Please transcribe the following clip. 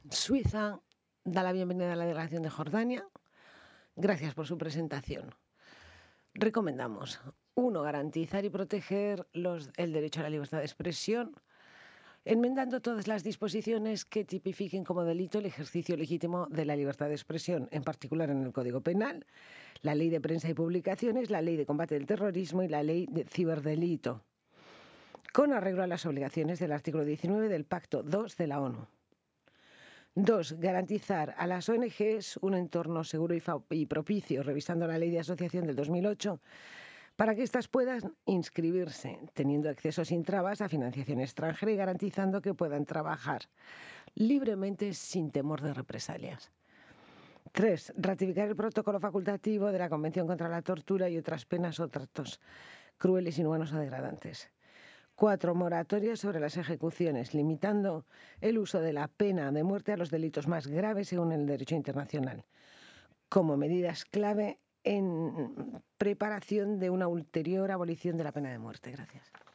Suiza da la bienvenida a la delegación de Jordania. Gracias por su presentación. Recomendamos: 1. Garantizar y proteger el derecho a la libertad de expresión, enmendando todas las disposiciones que tipifiquen como delito el ejercicio legítimo de la libertad de expresión, en particular en el Código Penal, la Ley de Prensa y Publicaciones, la Ley de Combate del Terrorismo y la Ley de Ciberdelito, con arreglo a las obligaciones del artículo 19 del Pacto II de la ONU. 2. Garantizar a las ONGs un entorno seguro y propicio, revisando la Ley de Asociación del 2008, para que éstas puedan inscribirse, teniendo acceso sin trabas a financiación extranjera y garantizando que puedan trabajar libremente sin temor de represalias. 3. Ratificar el protocolo facultativo de la Convención contra la Tortura y otras penas o tratos crueles, inhumanos o degradantes. 4. Moratoria sobre las ejecuciones, limitando el uso de la pena de muerte a los delitos más graves según el derecho internacional, como medidas clave en preparación de una ulterior abolición de la pena de muerte. Gracias.